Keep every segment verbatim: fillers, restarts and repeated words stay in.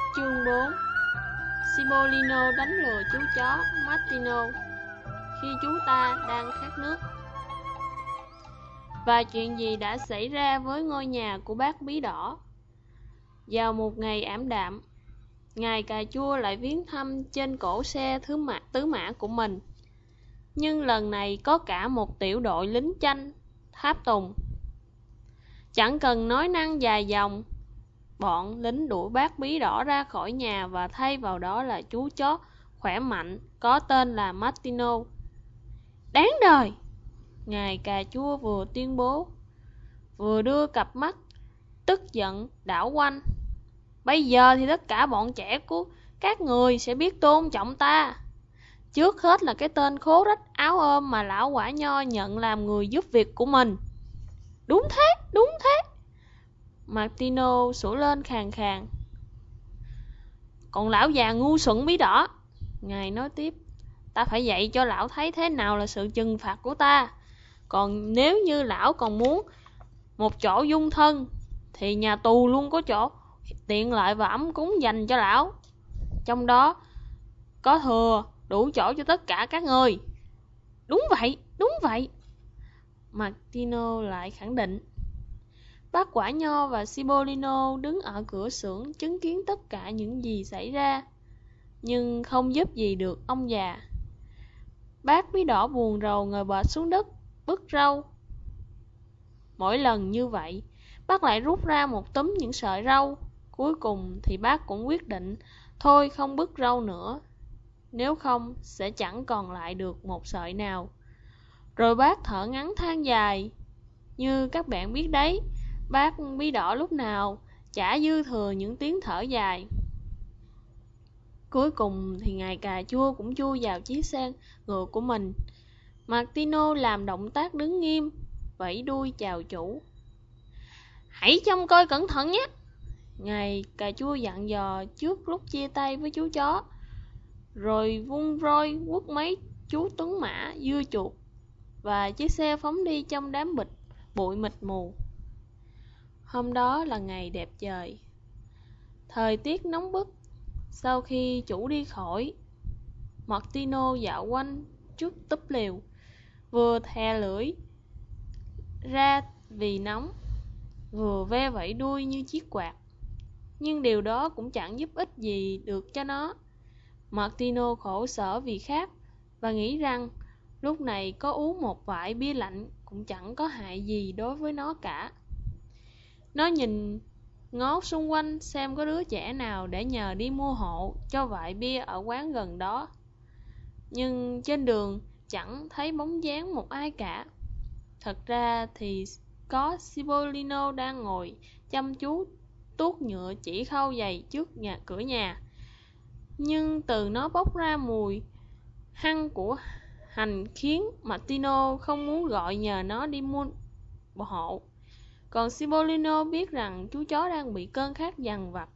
Chương bốn. Cipollino đánh lừa chú chó Martino khi chú ta đang khát nước. Và chuyện gì đã xảy ra với ngôi nhà của bác Bí Đỏ? Vào một ngày ảm đạm, ngài cà chua lại viếng thăm trên cổ xe thứ mã, tứ mã của mình. Nhưng lần này có cả một tiểu đội lính chanh, tháp tùng. Chẳng cần nói năng dài dòng, bọn lính đuổi bác Bí Đỏ ra khỏi nhà và thay vào đó là chú chó khỏe mạnh có tên là Martino. Đáng đời! Ngài cà chua vừa tuyên bố, vừa đưa cặp mắt tức giận đảo quanh. Bây giờ thì tất cả bọn trẻ của các người sẽ biết tôn trọng ta. Trước hết là cái tên khố rách áo ôm mà lão quả nho nhận làm người giúp việc của mình. Đúng thế, đúng thế. Martino sủa lên khàn khàn. Còn lão già ngu xuẩn Bí Đỏ, ngài nói tiếp, ta phải dạy cho lão thấy thế nào là sự trừng phạt của ta. Còn nếu như lão còn muốn một chỗ dung thân, thì nhà tù luôn có chỗ tiện lợi và ấm cúng dành cho lão. Trong đó có thừa đủ chỗ cho tất cả các người. Đúng vậy, đúng vậy, Martino lại khẳng định. Bác Quả Nho và Cipollino đứng ở cửa xưởng chứng kiến tất cả những gì xảy ra, nhưng không giúp gì được ông già. Bác Bí Đỏ buồn rầu ngồi bệt xuống đất, bứt râu. Mỗi lần như vậy, bác lại rút ra một túm những sợi râu. Cuối cùng thì bác cũng quyết định, thôi không bứt râu nữa, nếu không sẽ chẳng còn lại được một sợi nào. Rồi bác thở ngắn than dài. Như các bạn biết đấy, bác Bí Đỏ lúc nào chả dư thừa những tiếng thở dài. Cuối cùng thì ngài cà chua cũng chui vào chiếc xe ngựa của mình. Martino làm động tác đứng nghiêm, vẫy đuôi chào chủ. Hãy trông coi cẩn thận nhé, ngài cà chua dặn dò trước lúc chia tay với chú chó. Rồi vung roi quất mấy chú tuấn mã dưa chuột, và chiếc xe phóng đi trong đám bịch bụi mịt mù. Hôm đó là ngày đẹp trời, thời tiết nóng bức. Sau khi chủ đi khỏi, Martino dạo quanh trước túp lều, vừa thè lưỡi ra vì nóng, vừa ve vẫy đuôi như chiếc quạt. Nhưng điều đó cũng chẳng giúp ích gì được cho nó. Martino khổ sở vì khát, và nghĩ rằng lúc này có uống một vại bia lạnh cũng chẳng có hại gì đối với nó cả. Nó nhìn ngó xung quanh xem có đứa trẻ nào để nhờ đi mua hộ cho vại bia ở quán gần đó. Nhưng trên đường chẳng thấy bóng dáng một ai cả. Thật ra thì có Cipollino đang ngồi chăm chú tuốt nhựa chỉ khâu giày trước nhà cửa nhà. Nhưng từ nó bốc ra mùi hăng của hành khiến Martino không muốn gọi nhờ nó đi mua hộ. Còn Cipollino biết rằng chú chó đang bị cơn khát dằn vặt.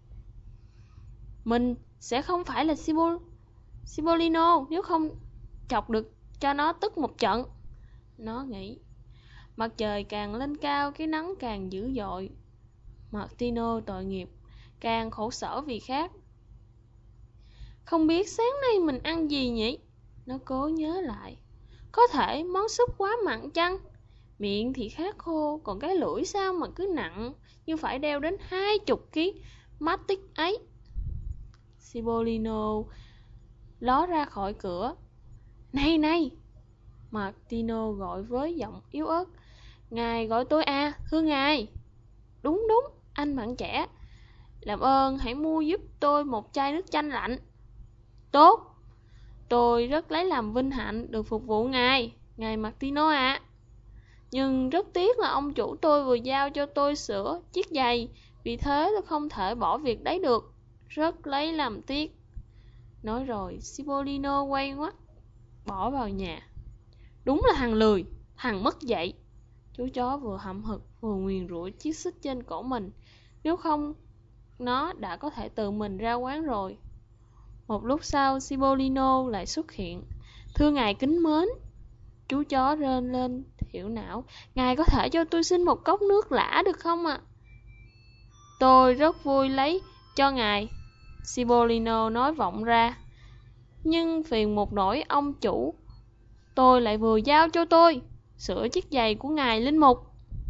Mình sẽ không phải là Cipollino nếu không chọc được cho nó tức một trận, nó nghĩ. Mặt trời càng lên cao, cái nắng càng dữ dội. Martino tội nghiệp, càng khổ sở vì khát. Không biết sáng nay mình ăn gì nhỉ? Nó cố nhớ lại. Có thể món súp quá mặn chăng? Miệng thì khát khô, còn cái lưỡi sao mà cứ nặng, như phải đeo đến hai chục ký matic ấy. Cipollino ló ra khỏi cửa. Này này! Martino gọi với giọng yếu ớt. Ngài gọi tôi à, thưa ngài. Đúng đúng, anh bạn trẻ. Làm ơn hãy mua giúp tôi một chai nước chanh lạnh. Tốt, tôi rất lấy làm vinh hạnh được phục vụ ngài, ngài Martino ạ. À. Nhưng rất tiếc là ông chủ tôi vừa giao cho tôi sửa chiếc giày, vì thế tôi không thể bỏ việc đấy được. Rất lấy làm tiếc. Nói rồi Cipollino quay ngoắt bỏ vào nhà. Đúng là thằng lười, thằng mất dạy. Chú chó vừa hậm hực vừa nguyền rủa chiếc xích trên cổ mình. Nếu không, nó đã có thể tự mình ra quán rồi. Một lúc sau Cipollino lại xuất hiện. Thưa ngài kính mến. Chú chó rên lên thiểu não. Ngài có thể cho tôi xin một cốc nước lã được không ạ? À? Tôi rất vui lấy cho ngài. Cipollino nói vọng ra. Nhưng phiền một nỗi ông chủ, tôi lại vừa giao cho tôi sửa chiếc giày của ngài linh mục.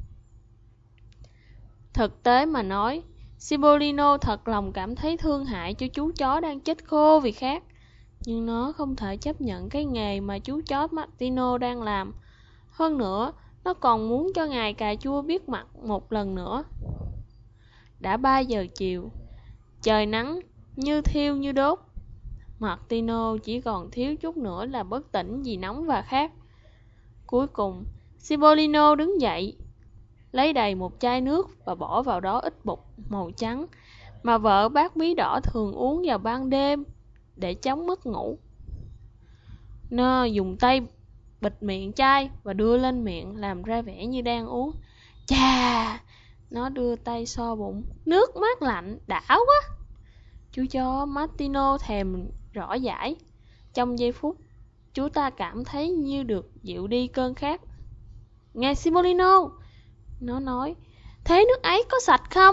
Thực tế mà nói, Cipollino thật lòng cảm thấy thương hại cho chú chó đang chết khô vì khát. Nhưng nó không thể chấp nhận cái nghề mà chú chó Martino đang làm. Hơn nữa, nó còn muốn cho ngài cà chua biết mặt một lần nữa. Đã ba giờ chiều, trời nắng như thiêu như đốt. Martino chỉ còn thiếu chút nữa là bất tỉnh vì nóng và khát. Cuối cùng, Cipollino đứng dậy, lấy đầy một chai nước và bỏ vào đó ít bột màu trắng mà vợ bác bí đỏ thường uống vào ban đêm để chống mất ngủ. Nó dùng tay bịt miệng chai và đưa lên miệng làm ra vẻ như đang uống. Chà! Nó đưa tay so bụng. Nước mát lạnh, đã quá! Chú chó Martino thèm rõ dãi. Trong giây phút, chú ta cảm thấy như được dịu đi cơn khát. Nghe Cipollino! Nó nói, thế nước ấy có sạch không?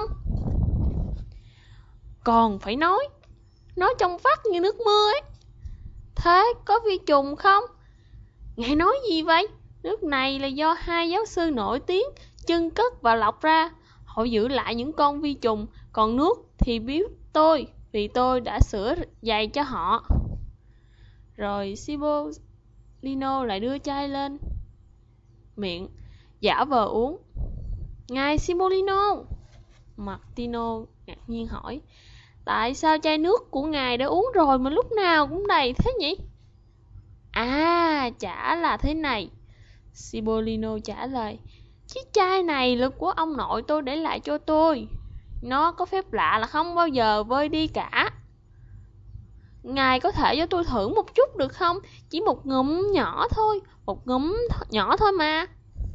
Còn phải nói, nó trong vắt như nước mưa ấy. Thế có vi trùng không? Ngài nói gì vậy? Nước này là do hai giáo sư nổi tiếng chân cất và lọc ra. Họ giữ lại những con vi trùng, còn nước thì biếu tôi, vì tôi đã sửa giày cho họ. Rồi Cipollino lại đưa chai lên miệng, giả vờ uống. Ngài Cipollino! Martino ngạc nhiên hỏi, tại sao chai nước của ngài đã uống rồi mà lúc nào cũng đầy thế nhỉ? À, chả là thế này. Cipollino trả lời, chiếc chai này là của ông nội tôi để lại cho tôi. Nó có phép lạ là không bao giờ vơi đi cả. Ngài có thể cho tôi thử một chút được không? Chỉ một ngụm nhỏ thôi, một ngụm th- nhỏ thôi mà.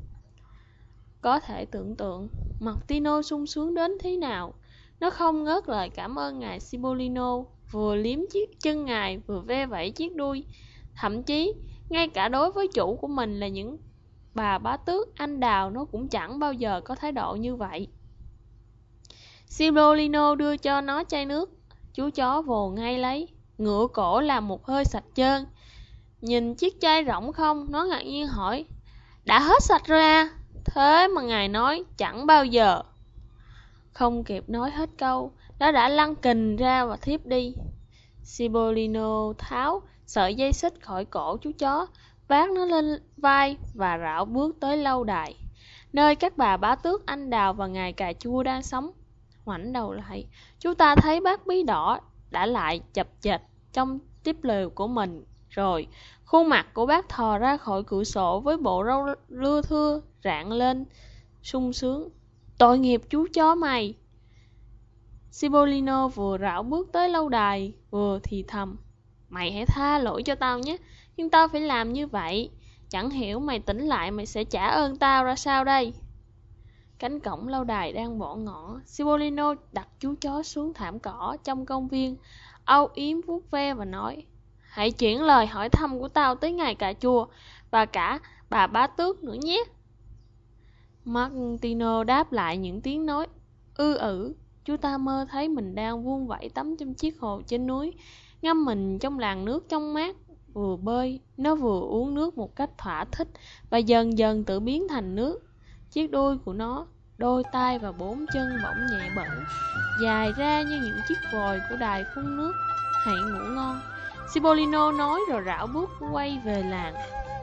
Có thể tưởng tượng Martino sung sướng đến thế nào. Nó không ngớt lời cảm ơn ngài Cipollino, vừa liếm chiếc chân ngài vừa ve vẫy chiếc đuôi. Thậm chí, ngay cả đối với chủ của mình là những bà bá tước anh đào, nó cũng chẳng bao giờ có thái độ như vậy. Cipollino đưa cho nó chai nước. Chú chó vồ ngay lấy, ngửa cổ làm một hơi sạch trơn. Nhìn chiếc chai rỗng không, nó ngạc nhiên hỏi, đã hết sạch rồi à? Thế mà ngài nói chẳng bao giờ. Không kịp nói hết câu, nó đã lăn kình ra và thiếp đi. Cipollino tháo sợi dây xích khỏi cổ chú chó, vác nó lên vai và rảo bước tới lâu đài, nơi các bà bá tước anh đào và ngài cà chua đang sống. Ngoảnh đầu lại, chú ta thấy bác bí đỏ đã lại chập chệch trong tiếp lều của mình rồi. Khuôn mặt của bác thò ra khỏi cửa sổ với bộ râu lưa thưa rạng lên sung sướng. Tội nghiệp chú chó mày! Cipollino vừa rảo bước tới lâu đài vừa thì thầm, mày hãy tha lỗi cho tao nhé, nhưng tao phải làm như vậy. Chẳng hiểu mày tỉnh lại mày sẽ trả ơn tao ra sao đây. Cánh cổng lâu đài đang bỏ ngỏ. Cipollino đặt chú chó xuống thảm cỏ trong công viên, âu yếm vuốt ve và nói, hãy chuyển lời hỏi thăm của tao tới ngài cà chua và cả bà bá tước nữa nhé. Martino đáp lại những tiếng nói ư ử. Chú ta mơ thấy mình đang vuông vẫy tắm trong chiếc hồ trên núi, ngâm mình trong làn nước trong mát. Vừa bơi, nó vừa uống nước một cách thỏa thích và dần dần tự biến thành nước. Chiếc đuôi của nó, đôi tay và bốn chân bỗng nhẹ bẫng, dài ra như những chiếc vòi của đài phun nước. Hãy ngủ ngon, Cipollino nói rồi rảo bước quay về làng.